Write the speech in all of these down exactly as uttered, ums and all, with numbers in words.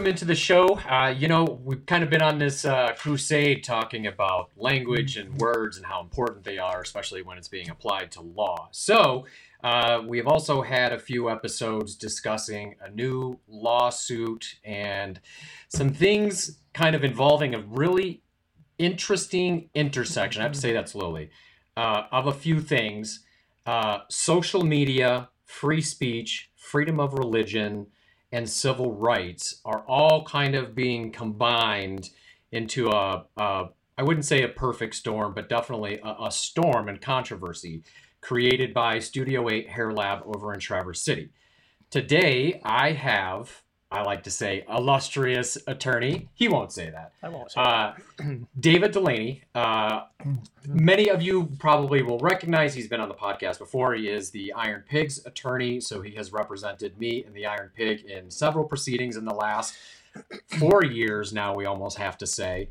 welcome into the show. Uh, you know, we've kind of been on this uh, crusade talking about language and words and how important they are, especially when it's being applied to law. So uh, we have also had a few episodes discussing a new lawsuit and some things kind of involving a really interesting intersection. I have to say that slowly. Uh, of a few things, uh, social media, free speech, freedom of religion, and civil rights are all kind of being combined into a, a I wouldn't say a perfect storm, but definitely a, a storm and controversy created by Studio eight Hair Lab over in Traverse City. Today, I have, I like to say, illustrious attorney. He won't say that. I won't say uh, that. David Delaney. Uh, many of you probably will recognize, he's been on the podcast before. He is the Iron Pigs attorney, so he has represented me and the Iron Pig in several proceedings in the last four years now, we almost have to say.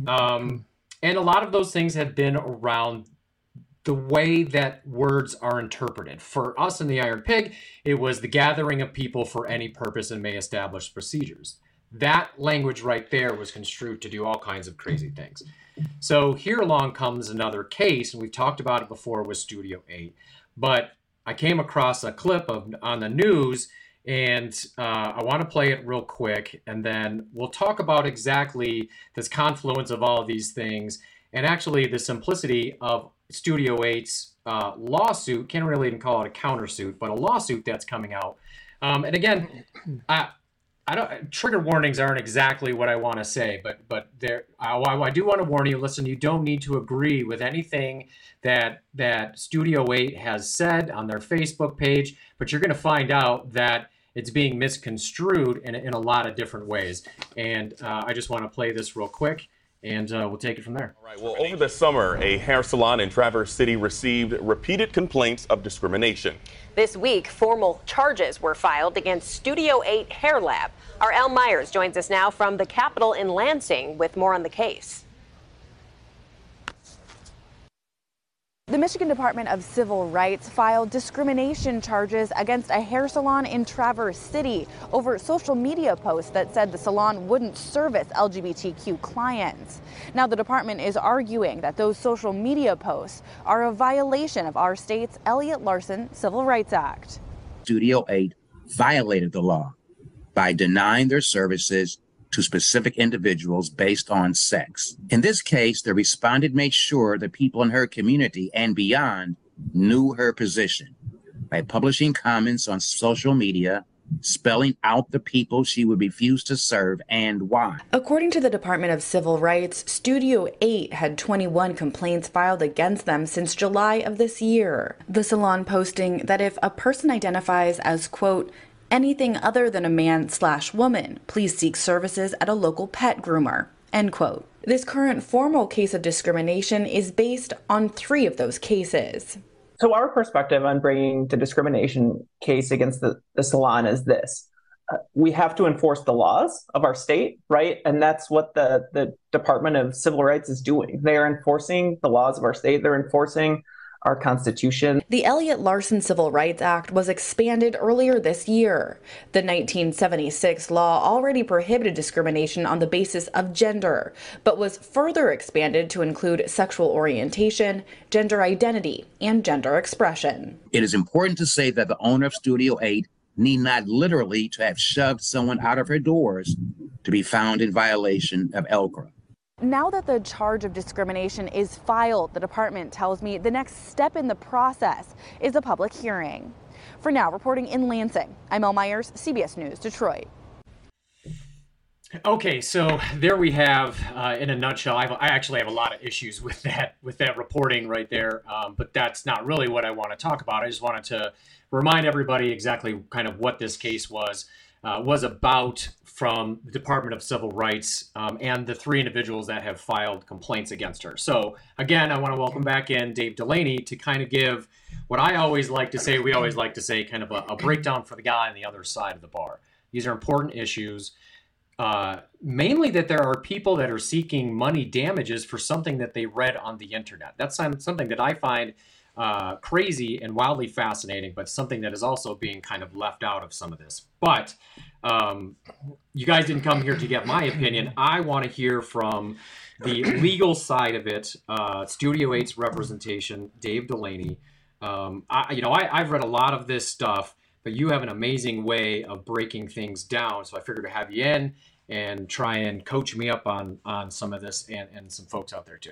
Um, and a lot of those things have been around the way that words are interpreted. For us in the Iron Pig, it was the gathering of people for any purpose and may establish procedures. That language right there was construed to do all kinds of crazy things. So here along comes another case, and we've talked about it before with Studio eight, but I came across a clip of on the news, and uh, I want to play it real quick, and then we'll talk about exactly this confluence of all of these things, and actually the simplicity of Studio eight's uh, lawsuit. Can't really even call it a countersuit, but a lawsuit that's coming out. Um, and again, I, I don't. Trigger warnings aren't exactly what I want to say, but but there. I, I do want to warn you. Listen, you don't need to agree with anything that that Studio eight has said on their Facebook page, but you're going to find out that it's being misconstrued in in a lot of different ways. And uh, I just want to play this real quick, and uh, we'll take it from there. All right. Well, over the summer, a hair salon in Traverse City received repeated complaints of discrimination. This week, formal charges were filed against Studio eight Hair Lab. Our Elle Myers joins us now from the Capitol in Lansing with more on the case. The Michigan Department of Civil Rights filed discrimination charges against a hair salon in Traverse City over social media posts that said the salon wouldn't service L G B T Q clients. Now, the department is arguing that those social media posts are a violation of our state's Elliott Larson Civil Rights Act. Studio eight violated the law by denying their services to specific individuals based on sex. In this case, the respondent made sure the people in her community and beyond knew her position by publishing comments on social media, spelling out the people she would refuse to serve and why. According to the Department of Civil Rights, Studio eight had twenty-one complaints filed against them since July of this year. The salon posting that if a person identifies as, quote, anything other than a man slash woman, please seek services at a local pet groomer, end quote. This current formal case of discrimination is based on three of those cases. So our perspective on bringing the discrimination case against the, the salon is this. Uh, we have to enforce the laws of our state, right? And that's what the, the Department of Civil Rights is doing. They are enforcing the laws of our state. They're enforcing our Constitution. The Elliott Larson Civil Rights Act was expanded earlier this year. The nineteen seventy-six law already prohibited discrimination on the basis of gender, but was further expanded to include sexual orientation, gender identity, and gender expression. It is important to say that the owner of Studio eight need not literally to have shoved someone out of her doors to be found in violation of L C R A. Now that the charge of discrimination is filed, the department tells me the next step in the process is a public hearing. For now, reporting in Lansing, I'm Elle Myers, C B S News, Detroit. Okay, so there we have, uh, in a nutshell, I've, I actually have a lot of issues with that with that reporting right there, um, but that's not really what I want to talk about. I just wanted to remind everybody exactly kind of what this case was. Uh, was about from the Department of Civil Rights um, and the three individuals that have filed complaints against her. So again, I want to welcome back in Dave Delaney to kind of give what I always like to say, we always like to say, kind of a, a breakdown for the guy on the other side of the bar. These are important issues, uh, mainly that there are people that are seeking money damages for something that they read on the internet. That's something that I find uh, crazy and wildly fascinating, but something that is also being kind of left out of some of this. But um, you guys didn't come here to get my opinion. I want to hear from the legal side of it. Uh, Studio eight's representation, Dave Delaney. Um, I, you know, I, I've read a lot of this stuff, but you have an amazing way of breaking things down. So I figured to have you in and try and coach me up on on some of this, and, and some folks out there too.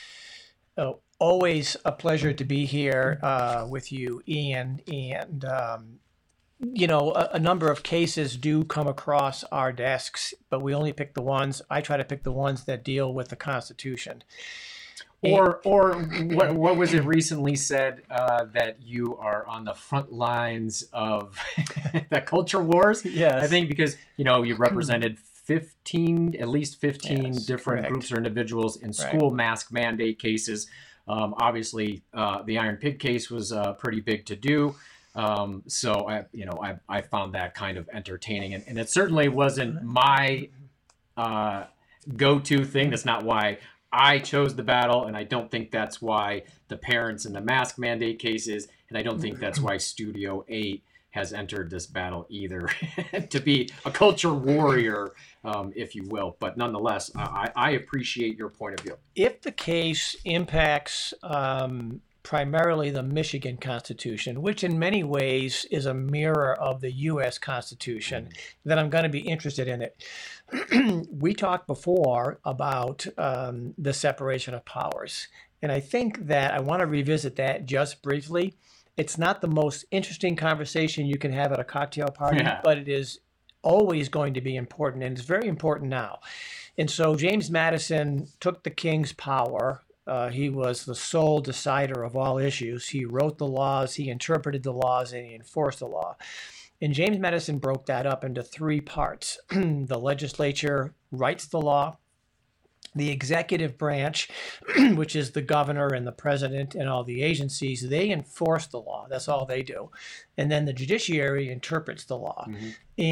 Oh, always a pleasure to be here uh, with you, Ian. And, um, you know, a, a number of cases do come across our desks, but we only pick the ones, I try to pick the ones that deal with the Constitution. Or, or what, what was it recently said uh, that you are on the front lines of the culture wars? Yes. I think because, you know, you represented fifteen, at least fifteen Yes, different correct. groups or individuals in school Right. mask mandate cases. Um, obviously, uh, the Iron Pig case was uh, pretty big to do. Um, so, I, you know, I, I found that kind of entertaining. And, and it certainly wasn't my uh, go-to thing. That's not why I chose the battle. And I don't think that's why the parents in the mask mandate cases. And I don't think that's why Studio eight has entered this battle either, to be a culture warrior, um, if you will. But nonetheless, I, I appreciate your point of view. If the case impacts um, primarily the Michigan Constitution, which in many ways is a mirror of the U S Constitution, then I'm going to be interested in it. We talked before about um, the separation of powers, and I think that I want to revisit that just briefly. It's not the most interesting conversation you can have at a cocktail party, Yeah. but it is always going to be important, and it's very important now. And so James Madison took the king's power. Uh, he was the sole decider of all issues. He wrote the laws, he interpreted the laws, and he enforced the law. And James Madison broke that up into three parts. The legislature writes the law. The executive branch, which is the governor and the president and all the agencies, they enforce the law. That's all they do. And then the judiciary interprets the law. Mm-hmm.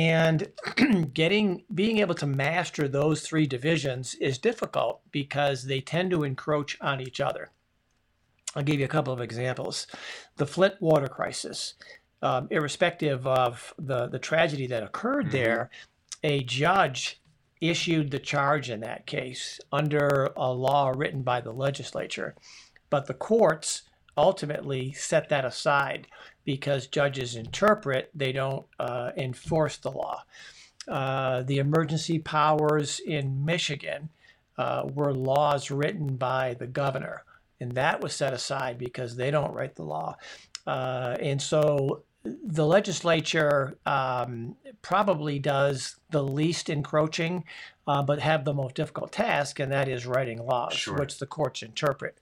And getting being able to master those three divisions is difficult because they tend to encroach on each other. I'll give you a couple of examples. The Flint water crisis, um, irrespective of the, the tragedy that occurred Mm-hmm. there, a judge issued the charge in that case under a law written by the legislature. But the courts ultimately set that aside because judges interpret, they don't uh, enforce the law. Uh, the emergency powers in Michigan uh, were laws written by the governor, and that was set aside because they don't write the law. Uh, and so the legislature um, probably does the least encroaching, uh, but have the most difficult task, and that is writing laws, Sure. which the courts interpret.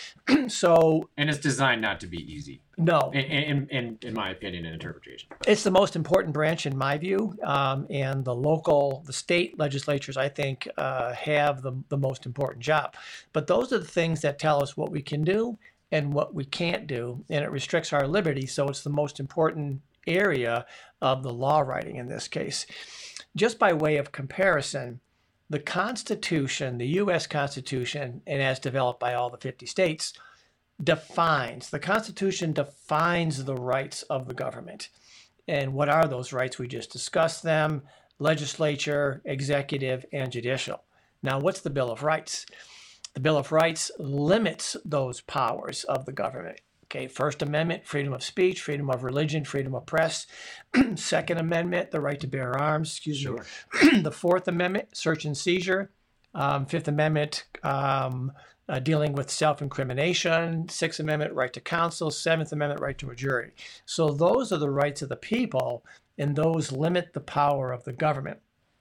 So, And it's designed not to be easy, no, in, in, in, in my opinion and interpretation. it's the most important branch in my view, um, and the local, the state legislatures, I think, uh, have the, the most important job. But those are the things that tell us what we can do and what we can't do, and it restricts our liberty, so it's the most important area of the law writing in this case. Just by way of comparison, the Constitution, the U S Constitution, and as developed by all the fifty states, defines, the Constitution defines the rights of the government. And what are those rights? We just discussed them: legislature, executive, and judicial. Now, what's the Bill of Rights? The Bill of Rights limits those powers of the government. Okay, First Amendment, freedom of speech, freedom of religion, freedom of press. Second Amendment, the right to bear arms, excuse Sure. me. The Fourth Amendment, search and seizure. Um, Fifth Amendment, um, uh, dealing with self-incrimination. Sixth Amendment, right to counsel. Seventh Amendment, right to a jury. So those are the rights of the people, and those limit the power of the government.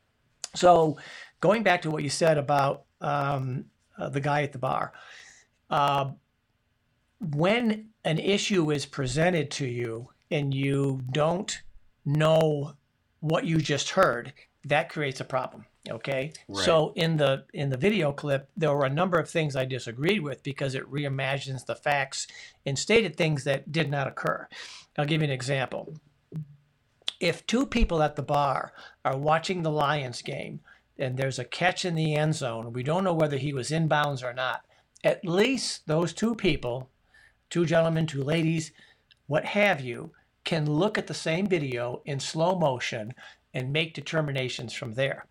So going back to what you said about um, uh, the guy at the bar, uh, when an issue is presented to you and you don't know what you just heard, that creates a problem. Okay. Right. So in the in the video clip, there were a number of things I disagreed with because it reimagines the facts and stated things that did not occur. I'll give you an example. If two people at the bar are watching the Lions game and there's a catch in the end zone, we don't know whether he was inbounds or not, at least those two people two gentlemen, two ladies, what have you, can look at the same video in slow motion and make determinations from there.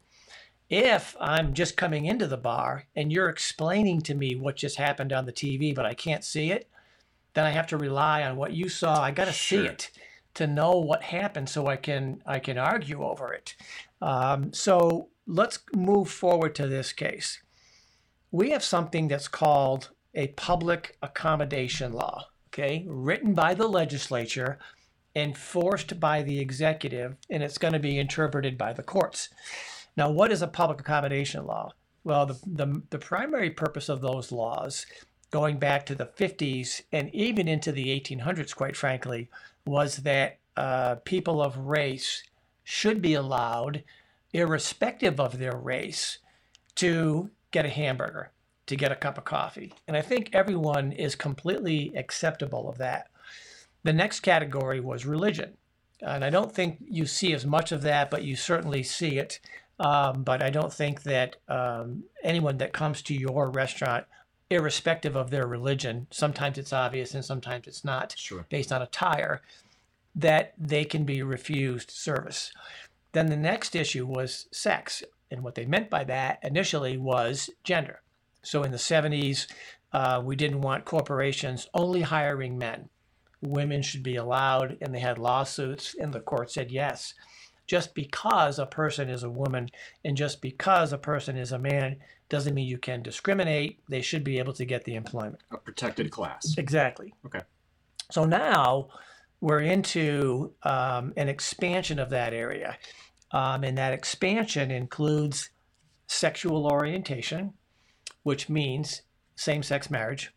If I'm just coming into the bar and you're explaining to me what just happened on the T V, but I can't see it, then I have to rely on what you saw. I got to Sure. see it to know what happened so I can I can argue over it. Um, so let's move forward to this case. We have something that's called a public accommodation law, okay, written by the legislature, enforced by the executive, and it's going to be interpreted by the courts. Now, what is a public accommodation law? Well, the, the, the primary purpose of those laws, going back to the fifties and even into the eighteen hundreds, quite frankly, was that uh, people of race should be allowed, irrespective of their race, to get a hamburger, to get a cup of coffee. And I think everyone is completely acceptable of that. The next category was religion. And I don't think you see as much of that, but you certainly see it. Um, but I don't think that um, anyone that comes to your restaurant, irrespective of their religion, sometimes it's obvious and sometimes it's not, Sure. based on attire, that they can be refused service. Then the next issue was sex. And what they meant by that initially was gender. So in the seventies, uh, we didn't want corporations only hiring men. Women should be allowed, and they had lawsuits, and the court said yes. Just because a person is a woman and just because a person is a man doesn't mean you can discriminate. They should be able to get the employment. A protected class. Exactly. Okay. So now we're into um, an expansion of that area. Um, and that expansion includes sexual orientation, which means same-sex marriage,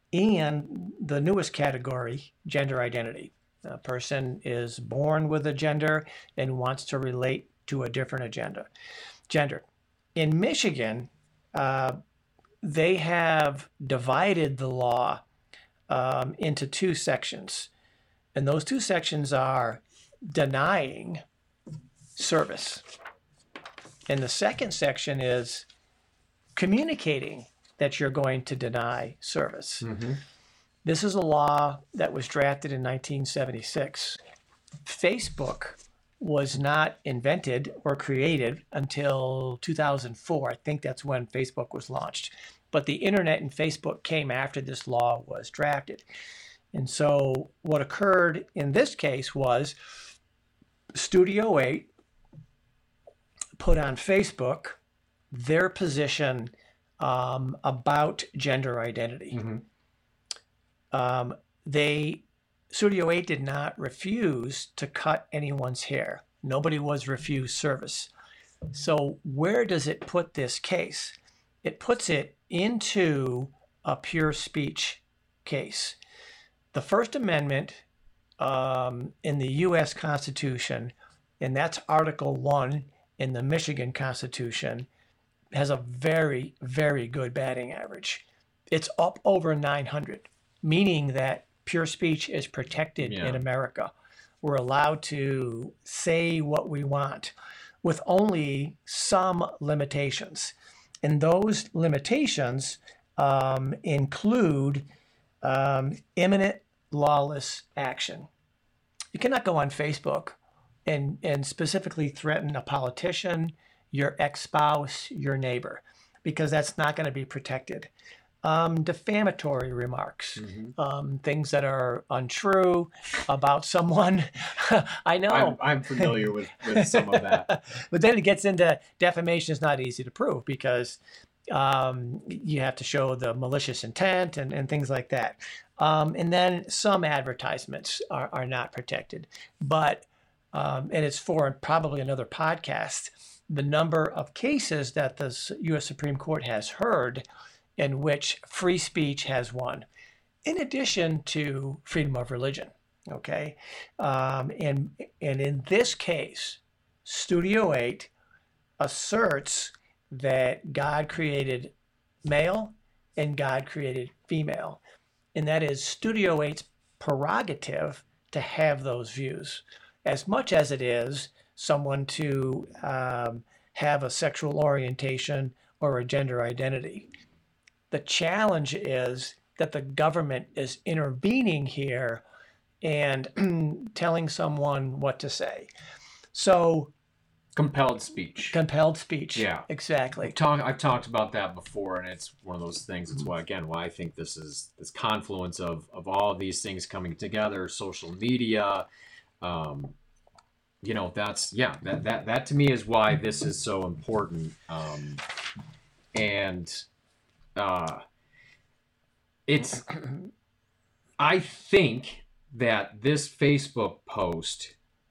and the newest category, gender identity. A person is born with a gender and wants to relate to a different agenda, gender. In Michigan, uh, they have divided the law um, into two sections. And those two sections are denying service. And the second section is communicating that you're going to deny service. Mm-hmm. This is a law that was drafted in nineteen seventy-six. Facebook was not invented or created until two thousand four. I think that's when Facebook was launched. But the internet and Facebook came after this law was drafted. And so what occurred in this case was Studio eight put on Facebook their position um, about gender identity. Mm-hmm. Um, they, Studio eight did not refuse to cut anyone's hair. Nobody was refused service. So where does it put this case? It puts it into a pure speech case. The First Amendment um, in the U S Constitution, and that's Article one in the Michigan Constitution, has a very, very good batting average. It's up over nine hundred, meaning that pure speech is protected Yeah. in America. We're allowed to say what we want with only some limitations. And those limitations um, include um, imminent lawless action. You cannot go on Facebook and, and specifically threaten a politician, your ex-spouse, your neighbor, because that's not going to be protected. Um, defamatory remarks, Mm-hmm. um, things that are untrue about someone. I know. I'm, I'm familiar with, with some of that. But then it gets into defamation is not easy to prove because um, you have to show the malicious intent and, and things like that. Um, and then some advertisements are, are not protected. But, um, and it's for probably another podcast, the number of cases that the U S Supreme Court has heard in which free speech has won, in addition to freedom of religion. Okay, um, and and in this case, Studio eight asserts that God created male and God created female, and that is Studio eight's prerogative to have those views, as much as it is someone to um, have a sexual orientation or a gender identity. The challenge is that the government is intervening here and telling someone what to say. So compelled speech. Compelled speech. Yeah, exactly. I've, talk, I've talked about that before, and it's one of those things. It's why, again, why I think this is this confluence of of all of these things coming together. Social media, um, you know, that's yeah, that that that to me is why this is so important. Um, and uh, it's, I think that this Facebook post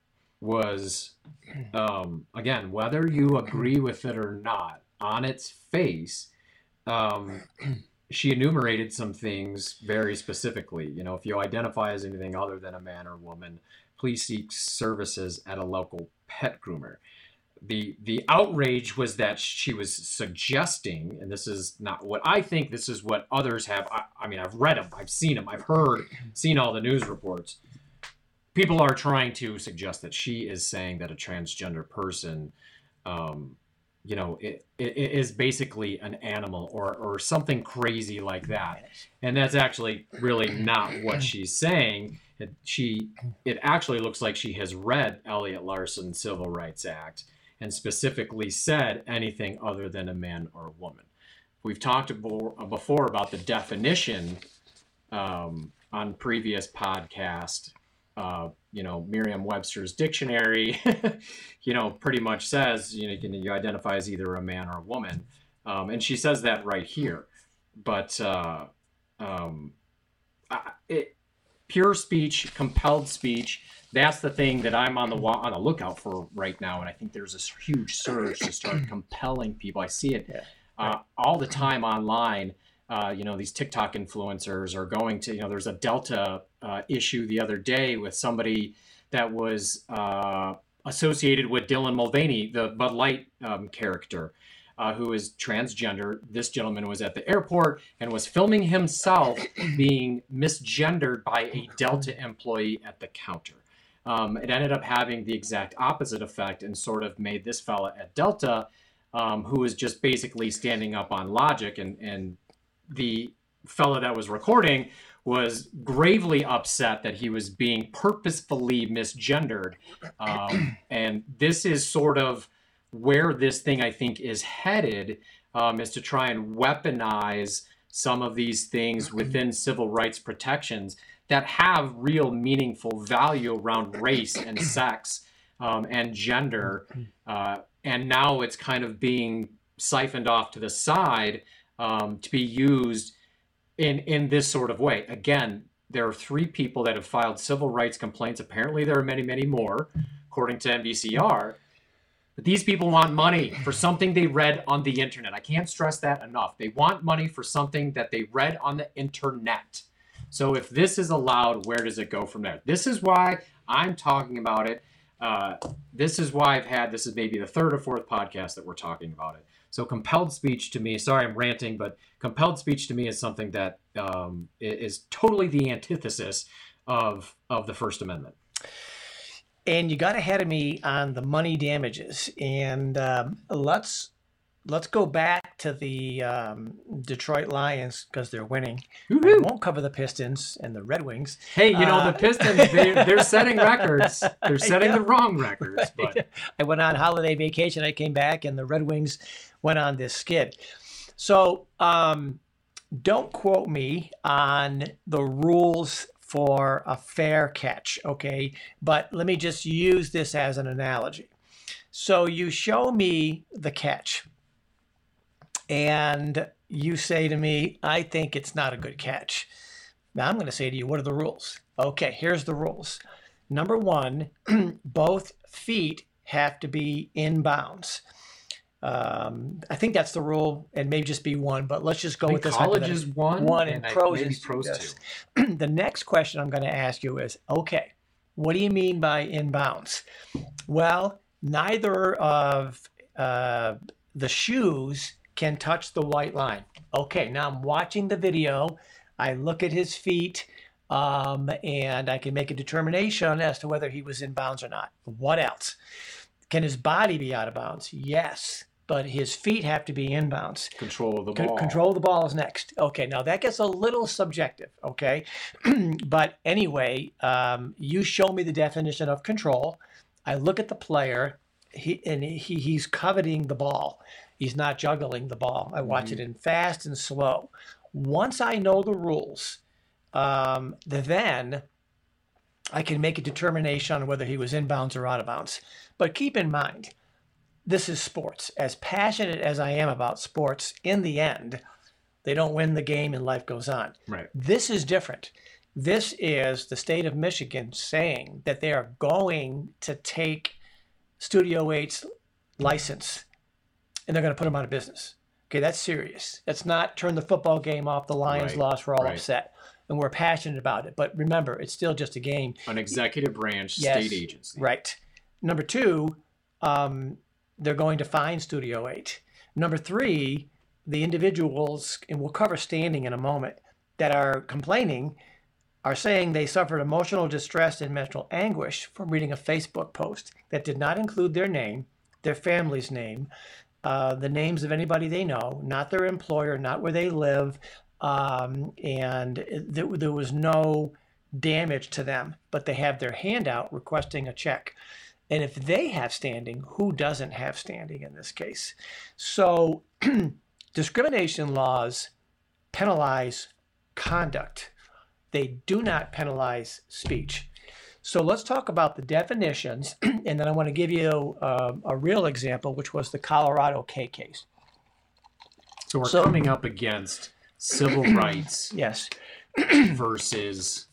was, um, again, whether you agree with it or not, on its face, um, she enumerated some things very specifically. You know, if you identify as anything other than a man or woman, please seek services at a local pet groomer. The the outrage was that she was suggesting, and this is not what I think, this is what others have. I, I mean, I've read them, I've seen them, I've heard, seen all the news reports. People are trying to suggest that she is saying that a transgender person, um, you know, it, it, it is basically an animal or, or something crazy like that. And that's actually really not what she's saying. It, she, it actually looks like she has read Elliot Larson's Civil Rights Act and specifically said anything other than a man or a woman. We've talked before about the definition um, on previous podcasts. Uh, you know, Merriam-Webster's dictionary, you know, pretty much says, you know, you, can, you identify as either a man or a woman. Um, and she says that right here. But uh, um, it, pure speech, compelled speech, that's the thing that I'm on the on the lookout for right now. And I think there's this huge surge to start compelling people. I see it uh, all the time online. Uh, you know, these TikTok influencers are going to, you know, there's a Delta uh, issue the other day with somebody that was uh, associated with Dylan Mulvaney, the Bud Light um, character, uh, who is transgender. This gentleman was at the airport and was filming himself being misgendered by a Delta employee at the counter. Um, it ended up having the exact opposite effect and sort of made this fella at Delta, um, who was just basically standing up on logic, and, and the fella that was recording was gravely upset that he was being purposefully misgendered. Um, and this is sort of where this thing, I think, is headed, um, is to try and weaponize some of these things within civil rights protections that have real meaningful value around race and sex um, and gender. Uh, and now it's kind of being siphoned off to the side um, to be used in, in this sort of way. Again, there are three people that have filed civil rights complaints. Apparently there are many, many more, according to N B C R. But these people want money for something they read on the internet. I can't stress that enough. They want money for something that they read on the internet. So if this is allowed, where does it go from there? This is why I'm talking about it. Uh, this is why I've had, this is maybe the third or fourth podcast that we're talking about it. So compelled speech to me, sorry, I'm ranting, but compelled speech to me is something that um, is totally the antithesis of, of the First Amendment. And you got ahead of me on the money damages. And um, let's let's go back to the um, Detroit Lions, because they're winning. We won't cover the Pistons and the Red Wings. Hey, you know, uh, the Pistons, they, they're setting records. They're setting the wrong records. But I went on holiday vacation. I came back, and the Red Wings went on this skid. So um, don't quote me on the rules for a fair catch, okay? But let me just use this as an analogy. So you show me the catch, and you say to me, I think it's not a good catch. Now I'm going to say to you, what are the rules? Okay, here's the rules. Number one, both feet have to be in bounds. Um, I think that's the rule, and maybe just be one, but let's just go with this. College is one, one and, and pros maybe is pros yes. two. The next question I'm going to ask you is, okay, what do you mean by inbounds? Well, neither of uh, the shoes can touch the white line. Okay, now I'm watching the video. I look at his feet, um, and I can make a determination as to whether he was in bounds or not. What else? Can his body be out of bounds? Yes. but his feet have to be inbounds. Control of the Con- ball. control of the ball is next. Okay, now that gets a little subjective, okay? But anyway, um, you show me the definition of control. I look at the player, he and he he's coveting the ball. He's not juggling the ball. I watch mm-hmm. it in fast and slow. Once I know the rules, um, then I can make a determination on whether he was inbounds or out of bounds. But keep in mind, this is sports. As passionate as I am about sports, in the end, they don't win the game and life goes on. Right. This is different. This is the state of Michigan saying that they are going to take Studio eight's license and they're going to put them out of business. Okay, that's serious. That's not turn the football game off, the Lions Right. lost, we're all Right. upset. And we're passionate about it. But remember, it's still just a game. An executive branch Yes, state agency. Right. Number two, um, they're going to fine Studio eight. Number three, the individuals, and we'll cover standing in a moment, that are complaining are saying they suffered emotional distress and mental anguish from reading a Facebook post that did not include their name, their family's name, uh, the names of anybody they know, not their employer, not where they live, um, and it, there, there was no damage to them, but they have their hand out requesting a check. And if they have standing, who doesn't have standing in this case? So discrimination laws penalize conduct. They do not penalize speech. So let's talk about the definitions, and then I want to give you uh, a real example, which was the Colorado K case. So we're So- coming up against civil rights Yes. versus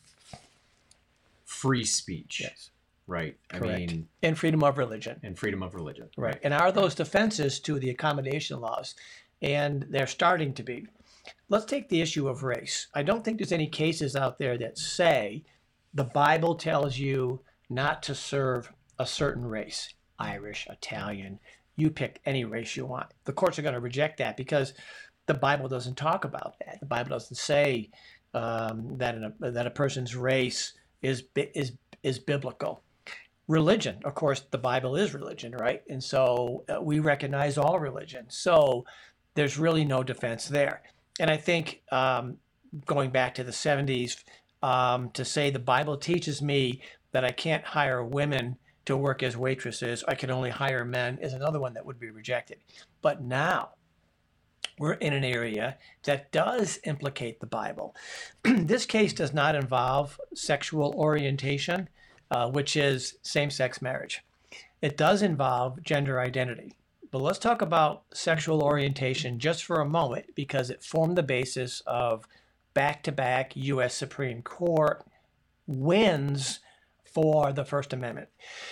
free speech. Yes. Right. I Correct. mean, And freedom of religion. and freedom of religion. Right. And are those defenses to the accommodation laws? And they're starting to be. Let's take the issue of race. I don't think there's any cases out there that say the Bible tells you not to serve a certain race, Irish, Italian, you pick any race you want. The courts are going to reject that because the Bible doesn't talk about that. The Bible doesn't say um, that in a, that a person's race is bi- is is biblical. Religion, of course, the Bible is religion, right? And so uh, we recognize all religion. So there's really no defense there. And I think um, going back to the seventies, um, to say the Bible teaches me that I can't hire women to work as waitresses, I can only hire men, is another one that would be rejected. But now we're in an area that does implicate the Bible. This case does not involve sexual orientation, uh, which is same-sex marriage. It does involve gender identity. But let's talk about sexual orientation just for a moment because it formed the basis of back-to-back U S Supreme Court wins for the First Amendment.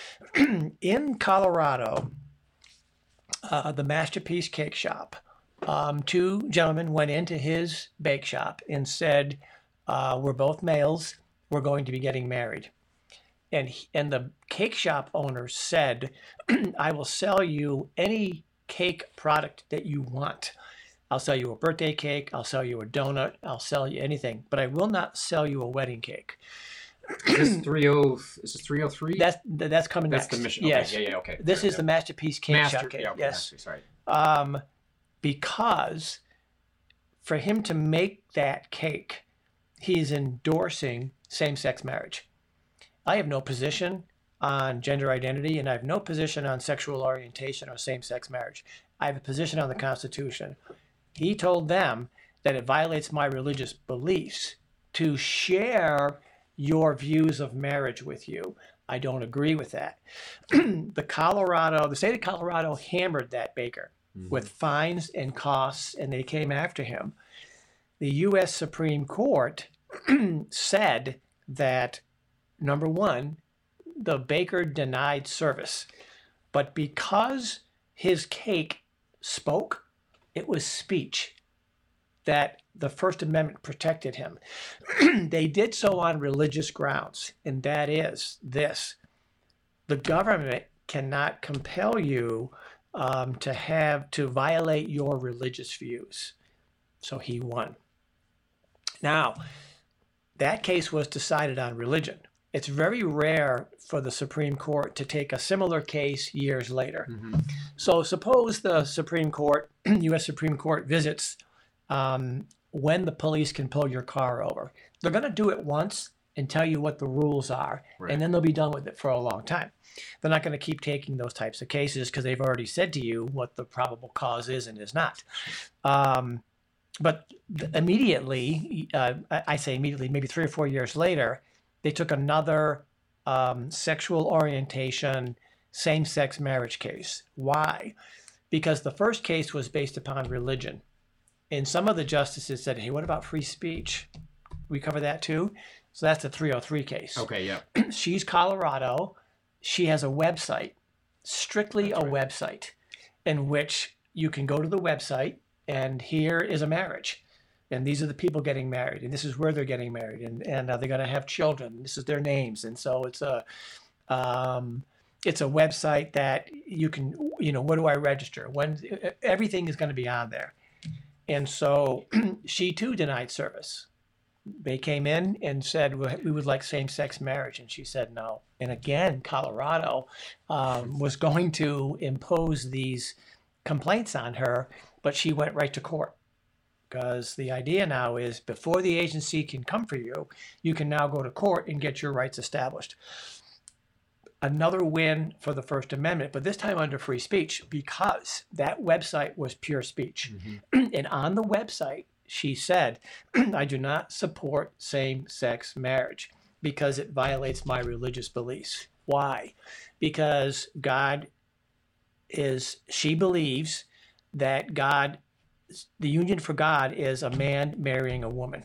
In Colorado, uh, the Masterpiece Cake Shop, um, two gentlemen went into his bake shop and said, uh, we're both males, we're going to be getting married. And he, and the cake shop owner said, I will sell you any cake product that you want. I'll sell you a birthday cake. I'll sell you a donut. I'll sell you anything, but I will not sell you a wedding cake. Is this three oh? Is this three oh three? That's that's coming That's next. the mission. Okay, Yes. yeah, yeah, okay. This Sorry, is yeah. the Masterpiece Cake Master. Shop cake. Yeah, okay, Yes. Masterpiece, sorry. Um, because for him to make that cake, he's endorsing same-sex marriage. I have no position on gender identity, and I have no position on sexual orientation or same-sex marriage. I have a position on the Constitution. He told them that it violates my religious beliefs to share your views of marriage with you. I don't agree with that. The Colorado, the state of Colorado hammered that baker mm-hmm. with fines and costs, and they came after him. The U S Supreme Court said that, number one, the baker denied service, but because his cake spoke, it was speech that the First Amendment protected him. They did so on religious grounds, and that is this. The government cannot compel you um, to have to violate your religious views. So he won. Now, that case was decided on religion. it's very rare for the Supreme Court to take a similar case years later. Mm-hmm. So suppose the Supreme Court, U S Supreme Court visits um, when the police can pull your car over. They're going to do it once and tell you what the rules are, right. and then they'll be done with it for a long time. They're not going to keep taking those types of cases because they've already said to you what the probable cause is and is not. Um, but immediately, uh, I say immediately, maybe three or four years later, they took another um, sexual orientation, same-sex marriage case. Why? Because the first case was based upon religion. And some of the justices said, hey, what about free speech? We cover that too? So that's the three oh three case. Okay, yeah. She's Colorado. She has a website, strictly that's a right. website, in which you can go to the website and here is a marriage. And these are the people getting married, and this is where they're getting married, and, and uh, they're going to have children. This is their names. And so it's a um, it's a website that you can, you know, what do I register? When everything is going to be on there. And so she too denied service. They came in and said, we would like same-sex marriage. And she said no. And again, Colorado um, was going to impose these complaints on her, but she went right to court. Because the idea now is before the agency can come for you, you can now go to court and get your rights established. Another win for the First Amendment, but this time under free speech, because that website was pure speech. Mm-hmm. And on the website, she said, I do not support same-sex marriage because it violates my religious beliefs. Why? Because God is, she believes that God, the union for God is a man marrying a woman.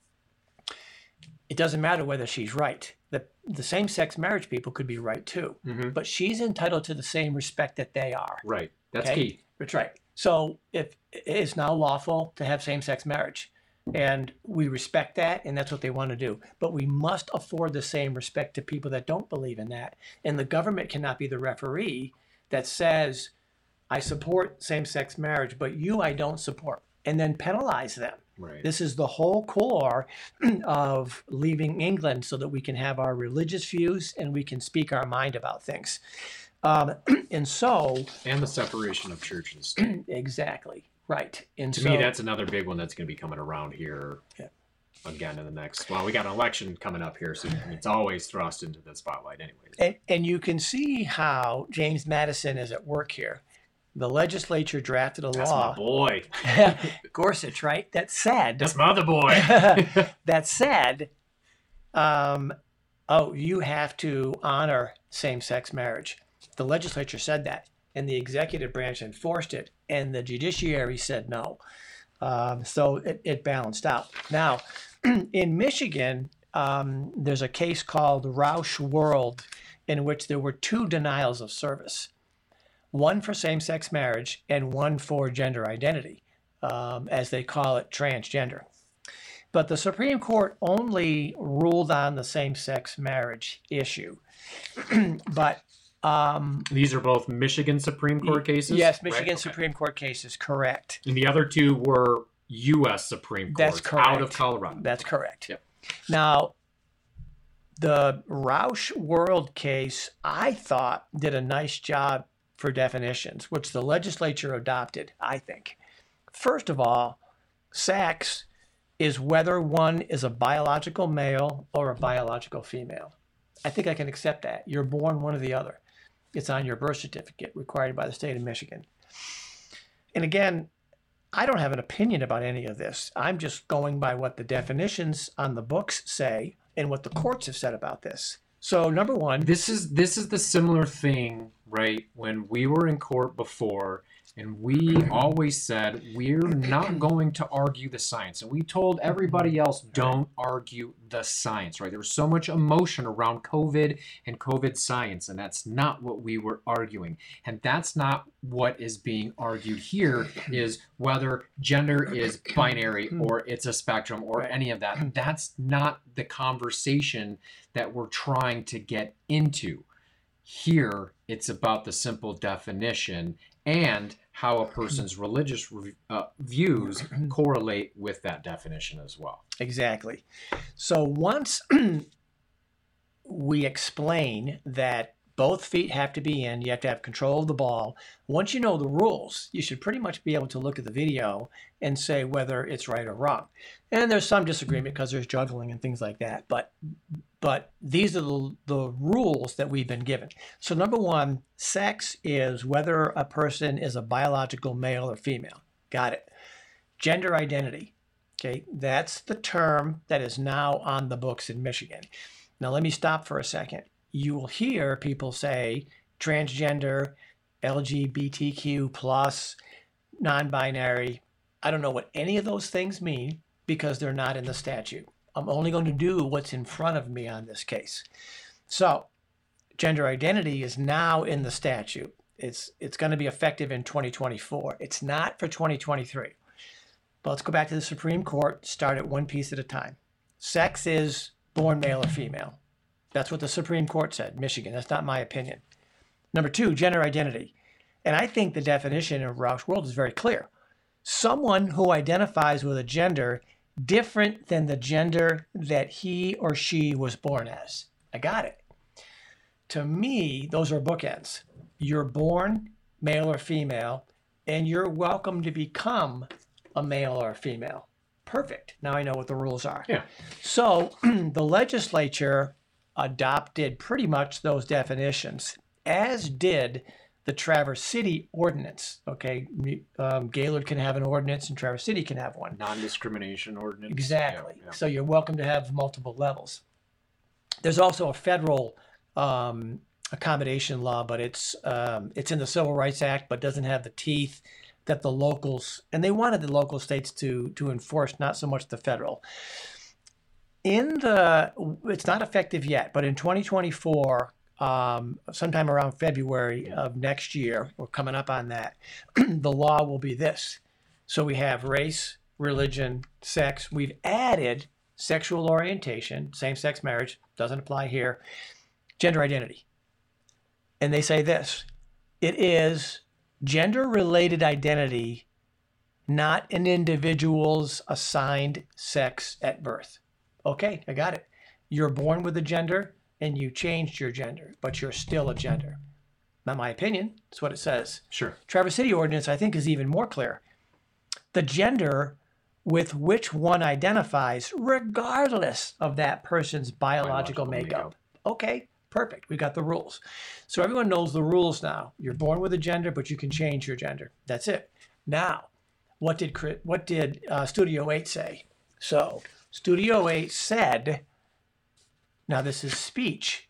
It doesn't matter whether she's right. The, the same-sex marriage people could be right too, mm-hmm. but she's entitled to the same respect that they are. Right. That's okay? key. That's right. So if it's now lawful to have same-sex marriage, and we respect that, and that's what they want to do. But we must afford the same respect to people that don't believe in that. And the government cannot be the referee that says, I support same-sex marriage, but you I don't support, and then penalize them. Right. This is the whole core of leaving England so that we can have our religious views and we can speak our mind about things. Um, and so... And the separation of church and state. Exactly. Right. And to so, me, that's another big one that's going to be coming around here yeah. again in the next... Well, we got an election coming up here, so it's always thrust into the spotlight anyways. And, and you can see how James Madison is at work here. The legislature drafted a That's law. That's my boy. Gorsuch, right? That said... That's my other boy. That said, um, oh, you have to honor same-sex marriage. The legislature said that, and the executive branch enforced it, and the judiciary said no. Um, so it, it balanced out. Now, in Michigan, um, there's a case called Roush World in which there were two denials of service, one for same-sex marriage and one for gender identity, um, as they call it, transgender. But the Supreme Court only ruled on the same-sex marriage issue. But um, these are both Michigan Supreme Court cases? Yes, Michigan right? Supreme okay. Court cases, correct. And the other two were U S Supreme Court That's correct. Out of Colorado. That's correct. Yep. Now, the Roush World case, I thought, did a nice job for definitions, which the legislature adopted, I think. First of all, sex is whether one is a biological male or a biological female. I think I can accept that. You're born one or the other. It's on your birth certificate, required by the state of Michigan. And again, I don't have an opinion about any of this. I'm just going by what the definitions on the books say and what the courts have said about this. So number one, this is this is the similar thing, right? When we were in court before, and we always said we're not going to argue the science, and we told everybody else don't argue the science, right? There was so much emotion around COVID and COVID science, and that's not what we were arguing, and that's not what is being argued here. Is whether gender is binary or it's a spectrum or any of that. That's not the conversation that we're trying to get into. Here, it's about the simple definition and how a person's religious uh, views correlate with that definition as well. Exactly. So once we explain that both feet have to be in. You have to have control of the ball. Once you know the rules, you should pretty much be able to look at the video and say whether it's right or wrong. And there's some disagreement because there's juggling and things like that. But but these are the, the rules that we've been given. So number one, sex is whether a person is a biological male or female. Got it. Gender identity. Okay, that's the term that is now on the books in Michigan. Now let me stop for a second. You will hear people say transgender, L G B T Q plus, non-binary. I don't know what any of those things mean because they're not in the statute. I'm only going to do what's in front of me on this case. So gender identity is now in the statute. It's, it's going to be effective in twenty twenty-four. It's not for twenty twenty-three. But let's go back to the Supreme Court, start at one piece at a time. Sex is born male or female. That's what the Supreme Court said, Michigan. That's not my opinion. Number two, gender identity. And I think the definition of Rauch's World is very clear. Someone who identifies with a gender different than the gender that he or she was born as. I got it. To me, those are bookends. You're born male or female, and you're welcome to become a male or a female. Perfect. Now I know what the rules are. Yeah. So the legislature adopted pretty much those definitions, as did the Traverse City ordinance. Okay, um, Gaylord can have an ordinance and Traverse City can have one. Non-discrimination ordinance. Exactly. Yeah, yeah. So you're welcome to have multiple levels. There's also a federal um, accommodation law, but it's um, it's in the Civil Rights Act, but doesn't have the teeth that the locals, and they wanted the local states to to enforce, not so much the federal. In the, it's not effective yet, but in twenty twenty-four, um, sometime around February of next year, we're coming up on that, the law will be this. So we have race, religion, sex. We've added sexual orientation, same-sex marriage, doesn't apply here, gender identity. And they say this, it is gender-related identity, not an individual's assigned sex at birth. Okay, I got it. You're born with a gender and you changed your gender, but you're still a gender. Not my opinion. It's what it says. Sure. Traverse City ordinance, I think, is even more clear. The gender with which one identifies, regardless of that person's biological, biological makeup. makeup. Okay, perfect. We got the rules. So everyone knows the rules now. You're born with a gender, but you can change your gender. That's it. Now, what did what did uh, Studio eight say? So Studio eight said, now this is speech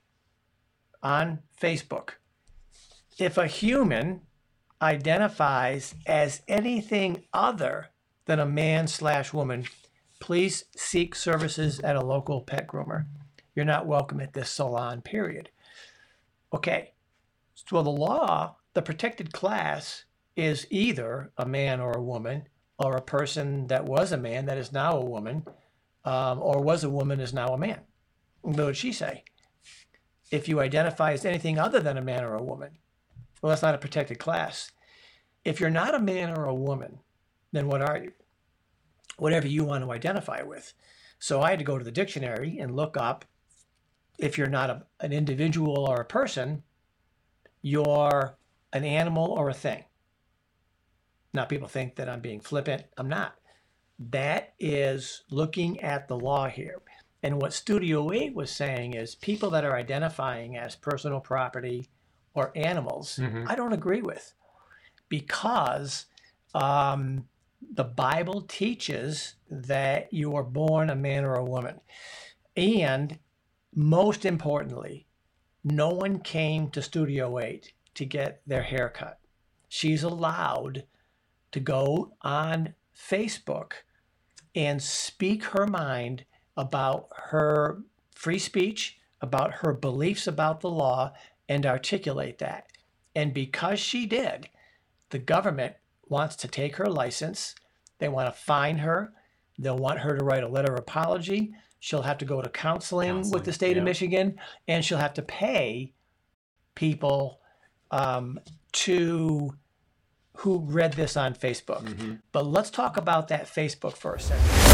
on Facebook. If a human identifies as anything other than a man slash woman, please seek services at a local pet groomer. You're not welcome at this salon, period. Okay, so the law, the protected class is either a man or a woman, or a person that was a man that is now a woman, um, or was a woman is now a man. What did she say? If you identify as anything other than a man or a woman, well, that's not a protected class. If you're not a man or a woman, then what are you? Whatever you want to identify with. So I had to go to the dictionary and look up, if you're not a, an individual or a person, you're an animal or a thing. Now, people think that I'm being flippant. I'm not. That is looking at the law here. And what Studio eight was saying is people that are identifying as personal property or animals, mm-hmm. I don't agree with. Because um, the Bible teaches that you are born a man or a woman. And most importantly, no one came to Studio eight to get their hair cut. She's allowed to go on Facebook and speak her mind about her free speech, about her beliefs about the law, and articulate that. And because she did, the government wants to take her license. They want to fine her. They'll want her to write a letter of apology. She'll have to go to counseling, counseling with the state yeah. of Michigan, and she'll have to pay people um, to who read this on Facebook. Mm-hmm. But let's talk about that Facebook for a second.